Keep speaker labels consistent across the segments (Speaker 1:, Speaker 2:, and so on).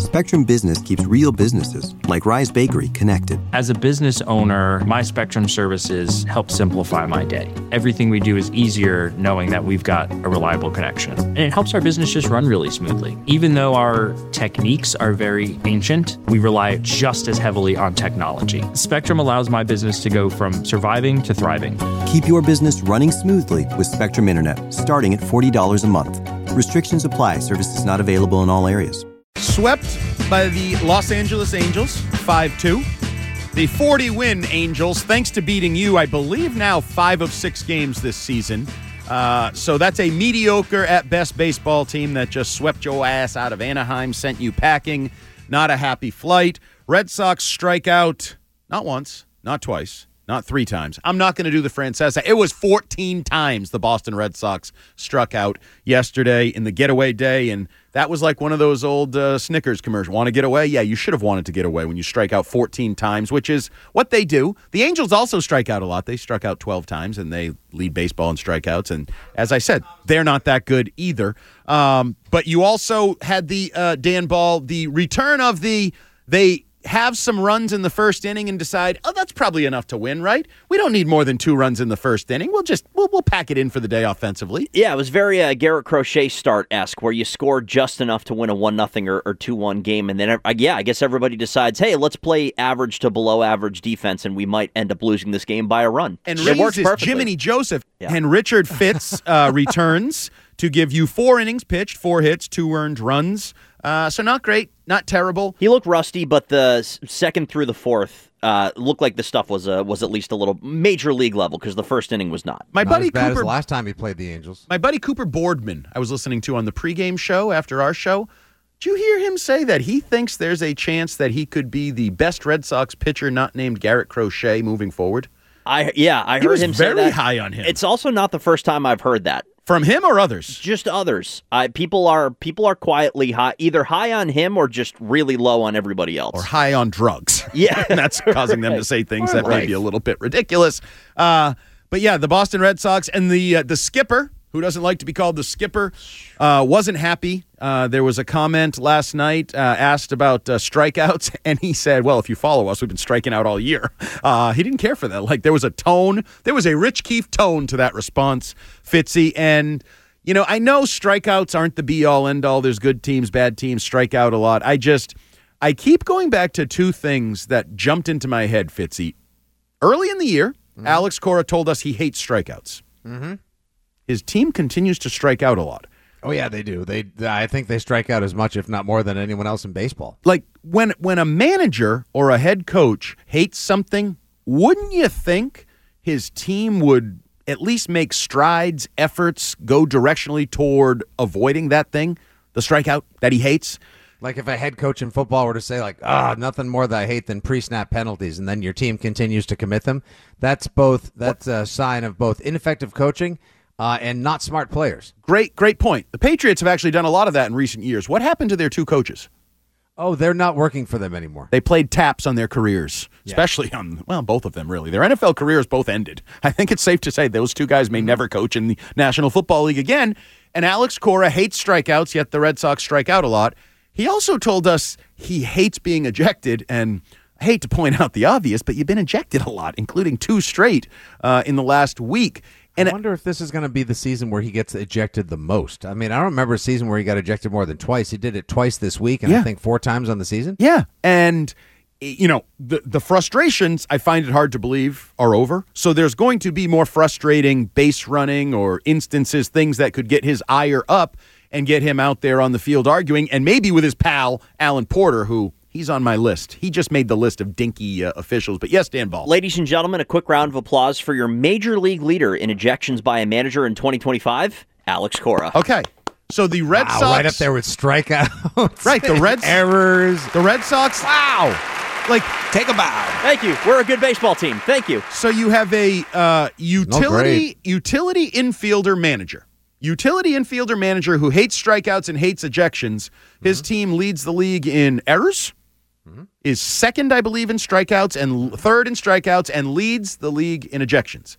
Speaker 1: Spectrum Business keeps real businesses, like Rise Bakery, connected.
Speaker 2: As a business owner, my Spectrum services help simplify my day. Everything we do is easier knowing that we've got a reliable connection. And it helps our business just run really smoothly. Even though our techniques are very ancient, we rely just as heavily on technology. Spectrum allows my business to go from surviving to thriving.
Speaker 1: Keep your business running smoothly with Spectrum Internet, starting at $40 a month. Restrictions apply. Services not available in all areas.
Speaker 3: Swept by the Los Angeles Angels, 5-2. The 40-win Angels, thanks to beating you, I believe now 5 of 6 games this season. So that's a mediocre at best baseball team that just swept your ass out of Anaheim, sent you packing. Not a happy flight. Red Sox strike out not once, not twice, not 3 times. I'm not going to do the Francesa. It was 14 times the Boston Red Sox struck out yesterday in the getaway day, and that was like one of those old Snickers commercials. Want to get away? Yeah, you should have wanted to get away when you strike out 14 times, which is what they do. The Angels also strike out a lot. They struck out 12 times, and they lead baseball in strikeouts. And as I said, they're not that good either. But you also had the Dan Ball, the return of they have some runs in the first inning and decide, oh, that's probably enough to win, right? We don't need more than 2 runs in the first inning. We'll pack it in for the day offensively.
Speaker 4: Yeah, it was very Garrett Crochet start-esque, where you scored just enough to win a 1-0 or 2-1 game, and then I guess everybody decides, hey, let's play average to below average defense, and we might end up losing this game by a run.
Speaker 3: And Reeves is Jiminy Joseph, and Richard Fitz returns to give you 4 innings pitched, 4 hits, 2 earned runs. So not great, not terrible.
Speaker 4: He looked rusty, but the second through the fourth looked like the stuff was at least a little major league level, because the first inning was not.
Speaker 5: Not as bad as the last time he played the Angels.
Speaker 3: My buddy Cooper Boardman, I was listening to on the pregame show after our show. Did you hear him say that he thinks there's a chance that he could be the best Red Sox pitcher not named Garrett Crochet moving forward?
Speaker 4: I heard him say that.
Speaker 3: Very high on him.
Speaker 4: It's also not the first time I've heard that.
Speaker 3: From him or others?
Speaker 4: Just others. People are quietly high, either high on him or just really low on everybody else.
Speaker 3: Or high on drugs.
Speaker 4: Yeah.
Speaker 3: And that's causing them to say things that may be a little bit ridiculous. But yeah, the Boston Red Sox and the skipper, who doesn't like to be called the skipper, wasn't happy. There was a comment last night asked about strikeouts, and he said, well, if you follow us, we've been striking out all year. He didn't care for that. Like, there was a tone. There was a Rich Keefe tone to that response, Fitzy. And, you know, I know strikeouts aren't the be-all, end-all. There's good teams, bad teams, strike out a lot. I keep going back to 2 things that jumped into my head, Fitzy. Early in the year, Alex Cora told us he hates strikeouts. Mm-hmm. His team continues to strike out a lot.
Speaker 5: Oh, yeah, they do. I think they strike out as much, if not more, than anyone else in baseball.
Speaker 3: Like, when a manager or a head coach hates something, wouldn't you think his team would at least make strides, efforts, go directionally toward avoiding that thing, the strikeout that he hates?
Speaker 5: Like if a head coach in football were to say, like, nothing more that I hate than pre-snap penalties, and then your team continues to commit them, that's a sign of both ineffective coaching and not smart players.
Speaker 3: Great point. The Patriots have actually done a lot of that in recent years. What happened to their 2 coaches?
Speaker 5: Oh, they're not working for them anymore.
Speaker 3: They played taps on their careers, especially on, both of them, really. Their NFL careers both ended. I think it's safe to say those 2 guys may never coach in the National Football League again. And Alex Cora hates strikeouts, yet the Red Sox strike out a lot. He also told us he hates being ejected, and I hate to point out the obvious, but you've been ejected a lot, including 2 straight in the last week. And
Speaker 5: I wonder if this is going to be the season where he gets ejected the most. I mean, I don't remember a season where he got ejected more than twice. He did it twice this week, and I think 4 times on the season.
Speaker 3: Yeah, and, you know, the frustrations, I find it hard to believe, are over. So there's going to be more frustrating base running or instances, things that could get his ire up and get him out there on the field arguing, and maybe with his pal, Alan Porter, who... he's on my list. He just made the list of dinky officials. But yes, Dan Ball.
Speaker 4: Ladies and gentlemen, a quick round of applause for your major league leader in ejections by a manager in 2025, Alex Cora.
Speaker 3: Okay. So the Red Sox...
Speaker 5: right up there with strikeouts.
Speaker 3: Right, the Red...
Speaker 5: errors.
Speaker 3: The Red Sox... Wow. Like, take a bow.
Speaker 4: Thank you. We're a good baseball team. Thank you.
Speaker 3: So you have a utility infielder manager. Utility infielder manager who hates strikeouts and hates ejections. His team leads the league in errors, is second, I believe, in strikeouts, and third in strikeouts, and leads the league in ejections.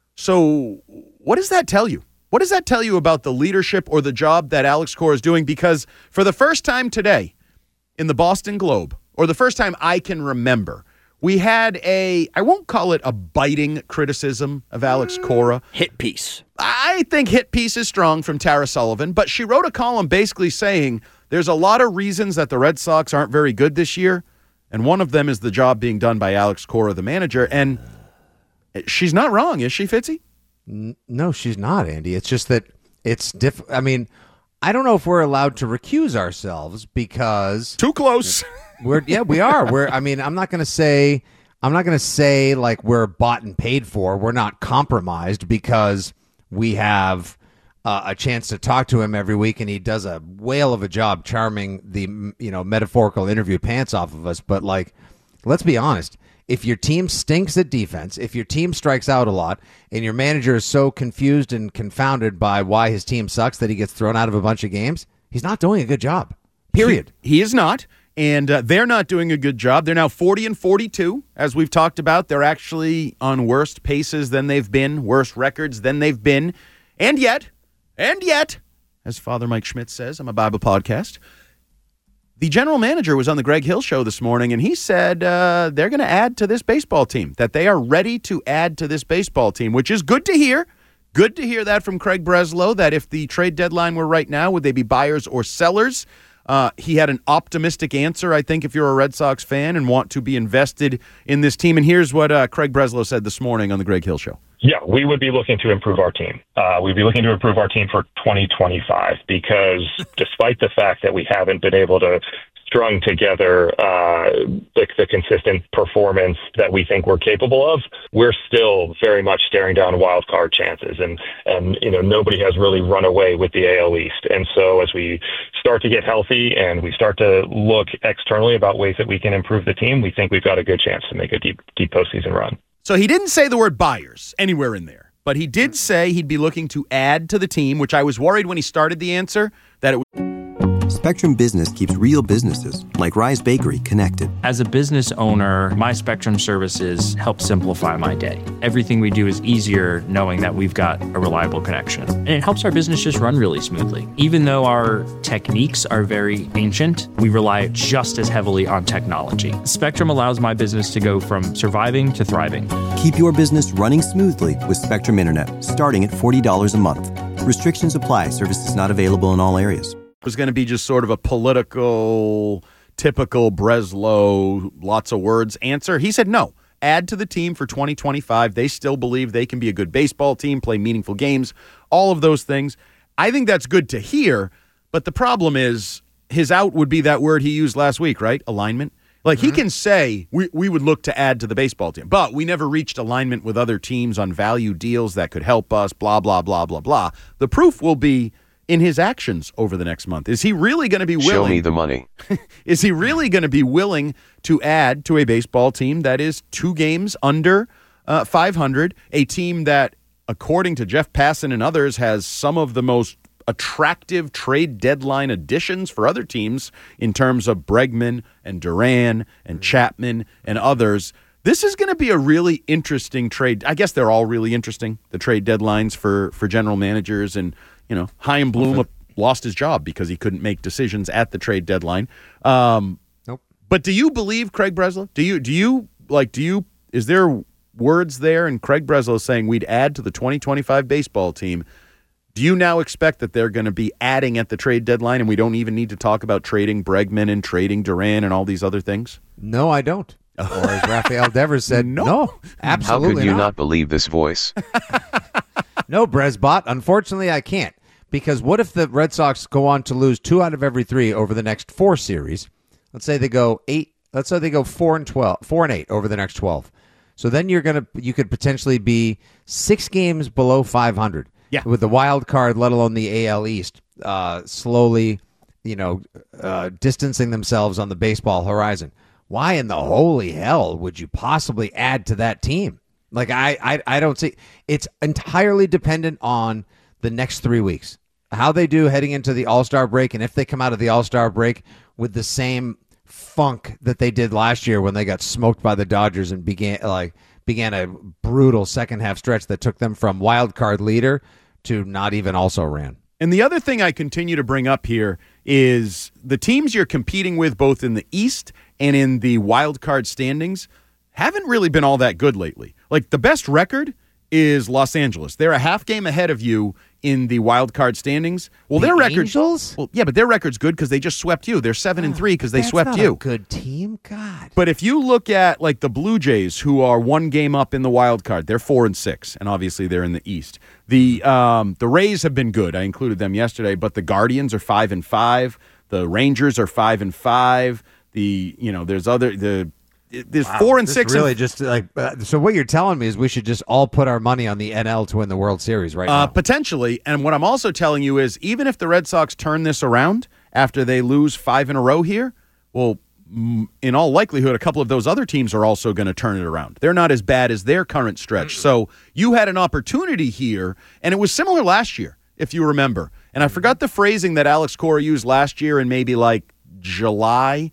Speaker 3: So what does that tell you? What does that tell you about the leadership or the job that Alex Cora is doing? Because for the first time today, in the Boston Globe, or the first time I can remember, we had I won't call it a biting criticism of Alex Cora.
Speaker 4: Hit piece.
Speaker 3: I think hit piece is strong from Tara Sullivan, but she wrote a column basically saying there's a lot of reasons that the Red Sox aren't very good this year, and one of them is the job being done by Alex Cora, the manager, and she's not wrong, is she, Fitzy?
Speaker 5: No, she's not, Andy. It's just that it's I mean, I don't know if we're allowed to recuse ourselves because
Speaker 3: Too close.
Speaker 5: we are. I'm not going to say like we're bought and paid for. We're not compromised because we have a chance to talk to him every week, and he does a whale of a job charming the metaphorical interview pants off of us. But like, let's be honest. If your team stinks at defense, if your team strikes out a lot, and your manager is so confused and confounded by why his team sucks that he gets thrown out of a bunch of games, he's not doing a good job. Period.
Speaker 3: He is not. And they're not doing a good job. They're now 40-42, as we've talked about. They're actually on worse paces than they've been, worse records than they've been. And yet, as Father Mike Schmidt says on my Bible podcast, the general manager was on the Greg Hill Show this morning, and he said they're going to add to this baseball team, that they are ready to add to this baseball team, which is good to hear. Good to hear that from Craig Breslow, that if the trade deadline were right now, would they be buyers or sellers? He had an optimistic answer, I think, if you're a Red Sox fan and want to be invested in this team. And here's what Craig Breslow said this morning on the Greg Hill Show.
Speaker 6: Yeah, we would be looking to improve our team. We'd be looking to improve our team for 2025 because despite the fact that we haven't been able to strung together the consistent performance that we think we're capable of, we're still very much staring down wild card chances. And nobody has really run away with the AL East. And so as we start to get healthy and we start to look externally about ways that we can improve the team, we think we've got a good chance to make a deep postseason run.
Speaker 3: So he didn't say the word buyers anywhere in there, but he did say he'd be looking to add to the team, which I was worried when he started the answer that it
Speaker 1: Spectrum Business keeps real businesses, like Rise Bakery, connected.
Speaker 2: As a business owner, my Spectrum services help simplify my day. Everything we do is easier knowing that we've got a reliable connection. And it helps our business just run really smoothly. Even though our techniques are very ancient, we rely just as heavily on technology. Spectrum allows my business to go from surviving to thriving.
Speaker 1: Keep your business running smoothly with Spectrum Internet, starting at $40 a month. Restrictions apply. Services not available in all areas.
Speaker 3: was going to be just sort of a political, typical Breslow, lots of words answer. He said no. Add to the team for 2025. They still believe they can be a good baseball team, play meaningful games, all of those things. I think that's good to hear, but the problem is his out would be that word he used last week, right? Alignment. Like, he can say, we would look to add to the baseball team, but we never reached alignment with other teams on value deals that could help us, blah, blah, blah, blah, blah. The proof will be in his actions over the next month. Is he really going to be willing?
Speaker 7: Show me the money.
Speaker 3: Is he really going to be willing to add to a baseball team that is 2 games under 500, a team that, according to Jeff Passan and others, has some of the most attractive trade deadline additions for other teams in terms of Bregman and Duran and Chapman and others? This is going to be a really interesting trade. I guess they're all really interesting, the trade deadlines for general managers. And, you know, Chaim Bloom lost his job because he couldn't make decisions at the trade deadline.
Speaker 5: Nope.
Speaker 3: But do you believe Craig Breslow? Is there words there in Craig Breslow saying we'd add to the 2025 baseball team? Do you now expect that they're going to be adding at the trade deadline and we don't even need to talk about trading Bregman and trading Duran and all these other things?
Speaker 5: No, I don't. Or as Rafael Devers said, no, absolutely
Speaker 7: How could you
Speaker 5: not
Speaker 7: believe this voice?
Speaker 5: No, Bresbot, unfortunately I can't. Because what if the Red Sox go on to lose 2 out of every 3 over the next 4 series? Let's say they go 8. Let's say they go 4-8 over the next 12. So then you could potentially be 6 games below 500.
Speaker 3: Yeah.
Speaker 5: With the wild card, let alone the AL East, slowly, distancing themselves on the baseball horizon. Why in the holy hell would you possibly add to that team? Like, I don't see. It's entirely dependent on the next 3 weeks, how they do heading into the All-Star break, and if they come out of the All-Star break with the same funk that they did last year when they got smoked by the Dodgers and began a brutal second half stretch that took them from wild card leader to not even also ran.
Speaker 3: And the other thing I continue to bring up here is the teams you're competing with both in the East and in the wild card standings haven't really been all that good lately. Like, the best record is Los Angeles. They're a half game ahead of you in the wild card standings. Well, their record,
Speaker 5: Angels?
Speaker 3: well, yeah, but their record's good because they just swept you. They're 7-3 because they swept
Speaker 5: That's
Speaker 3: you.
Speaker 5: not a good team, God.
Speaker 3: But if you look at like the Blue Jays, who are one game up in the wild card, they're 4-6, and obviously they're in the East. The Rays have been good. I included them yesterday, but the Guardians are 5-5. The Rangers are 5-5. There's 4 and 6.
Speaker 5: Really, just like so. What you're telling me is we should just all put our money on the NL to win the World Series right now.
Speaker 3: Potentially. And what I'm also telling you is, even if the Red Sox turn this around after they lose 5 in a row here, well, in all likelihood, a couple of those other teams are also going to turn it around. They're not as bad as their current stretch. So you had an opportunity here, and it was similar last year, if you remember. And I forgot the phrasing that Alex Cora used last year in maybe like July,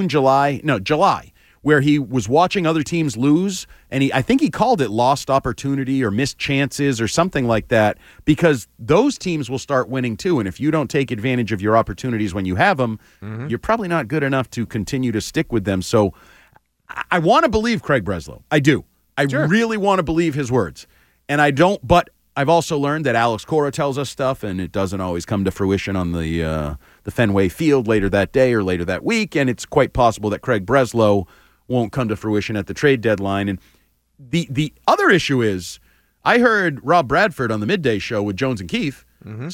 Speaker 3: where he was watching other teams lose, and I think he called it lost opportunity or missed chances or something like that, because those teams will start winning too, and if you don't take advantage of your opportunities when you have them, you're probably not good enough to continue to stick with them. So I want to believe Craig Breslow. I do. I really want to believe his words, and I don't, but I've also learned that Alex Cora tells us stuff, and it doesn't always come to fruition on the Fenway field later that day or later that week, and it's quite possible that Craig Breslow won't come to fruition at the trade deadline. And the other issue is, I heard Rob Bradford on the midday show with Jones and Keefe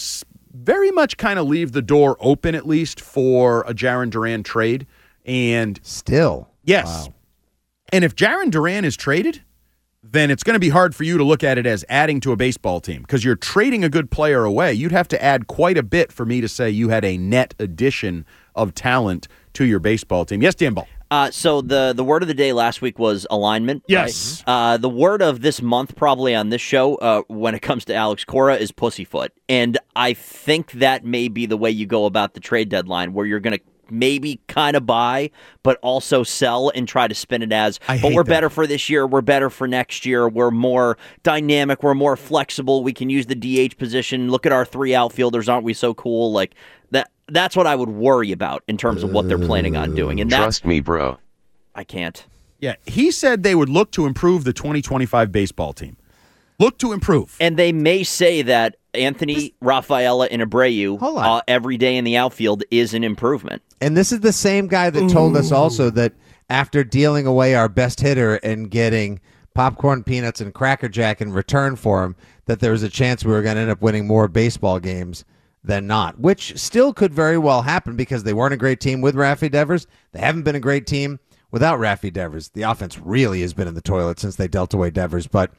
Speaker 3: very much kind of leave the door open, at least, for a Jarren Duran trade. And
Speaker 5: still,
Speaker 3: yes.
Speaker 5: Wow.
Speaker 3: And if Jarren Duran is traded, then it's going to be hard for you to look at it as adding to a baseball team, because you're trading a good player away. You'd have to add quite a bit for me to say you had a net addition of talent to your baseball team. Yes, Dan Ball.
Speaker 4: So the word of the day last week was alignment.
Speaker 3: Yes.
Speaker 4: Right? The word of this month, probably on this show, when it comes to Alex Cora, is pussyfoot. And I think that may be the way you go about the trade deadline, where you're going to maybe kind of buy, but also sell and try to spin it as, but we're better for this year, we're better for next year, we're more dynamic, we're more flexible, we can use the DH position, look at our 3 outfielders, aren't we so cool? Like that's what I would worry about in terms of what they're planning on doing. And
Speaker 7: trust me, bro.
Speaker 4: I can't.
Speaker 3: Yeah, he said they would look to improve the 2025 baseball team. Look to improve.
Speaker 4: And they may say that Anthony, Rafaela, and Abreu every day in the outfield is an improvement.
Speaker 5: And this is the same guy that told us also that after dealing away our best hitter and getting popcorn, peanuts, and Cracker Jack in return for him, that there was a chance we were going to end up winning more baseball games than not, which still could very well happen because they weren't a great team with Rafi Devers. They haven't been a great team without Rafi Devers. The offense really has been in the toilet since they dealt away Devers. But,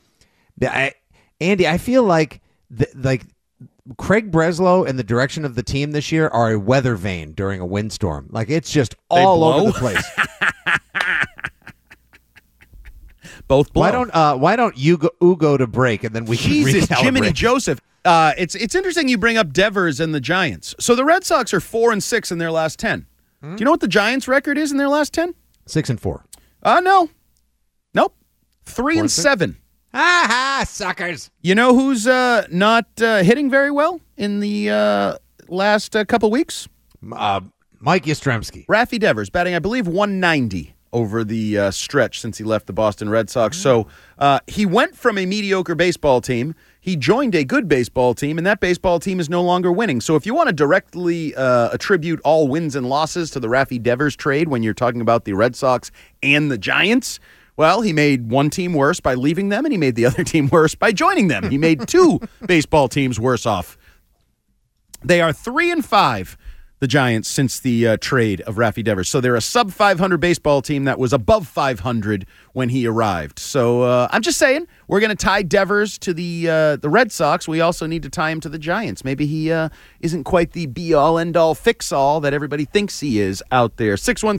Speaker 5: Andy, I feel like Craig Breslow and the direction of the team this year are a weather vane during a windstorm. Like, it's just all over the place.
Speaker 3: Both blow.
Speaker 5: Why don't you go to break and then we can recalibrate.
Speaker 3: Jiminy Joseph. It's interesting you bring up Devers and the Giants. So the Red Sox are 4-6 in their last 10. Do you know what the Giants' record is in their last 10?
Speaker 5: 6-4.
Speaker 3: No. Nope. 3-7.
Speaker 5: Ah, suckers.
Speaker 3: You know who's not hitting very well in the last couple weeks?
Speaker 5: Mike Yastrzemski.
Speaker 3: Rafi Devers, batting, I believe, 190 over the stretch since he left the Boston Red Sox. So he went from a mediocre baseball team. He joined a good baseball team, and that baseball team is no longer winning. So if you want to directly attribute all wins and losses to the Rafi Devers trade when you're talking about the Red Sox and the Giants, well, he made one team worse by leaving them, and he made the other team worse by joining them. He made 2 baseball teams worse off. They are 3-5, the Giants, since the trade of Rafi Devers. So they're a sub-500 baseball team that was above 500 when he arrived. So I'm just saying, we're going to tie Devers to the Red Sox. We also need to tie him to the Giants. Maybe he isn't quite the be-all, end-all, fix-all that everybody thinks he is out there.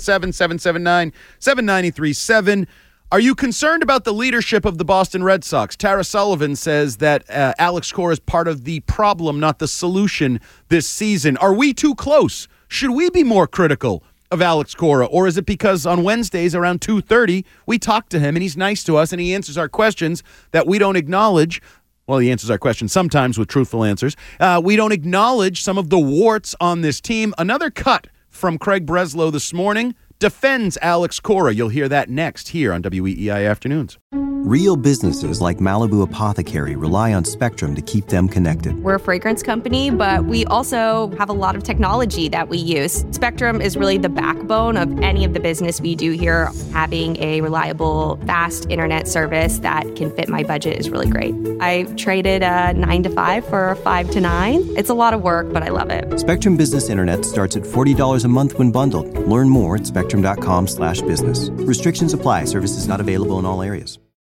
Speaker 3: 617-779-7937. Are you concerned about the leadership of the Boston Red Sox? Tara Sullivan says that Alex Cora is part of the problem, not the solution this season. Are we too close? Should we be more critical of Alex Cora? Or is it because on Wednesdays around 2:30, we talk to him and he's nice to us and he answers our questions that we don't acknowledge Well, he answers our questions sometimes with truthful answers. We don't acknowledge some of the warts on this team. Another cut from Craig Breslow this morning defends Alex Cora. You'll hear that next here on WEEI Afternoons.
Speaker 1: Real businesses like Malibu Apothecary rely on Spectrum to keep them connected.
Speaker 7: We're a fragrance company, but we also have a lot of technology that we use. Spectrum is really the backbone of any of the business we do here. Having a reliable, fast internet service that can fit my budget is really great. I traded a 9 to 5 for a 5 to 9. It's a lot of work, but I love it.
Speaker 1: Spectrum Business Internet starts at $40 a month when bundled. Learn more at spectrum.com/business. Restrictions apply. Services not available in all areas.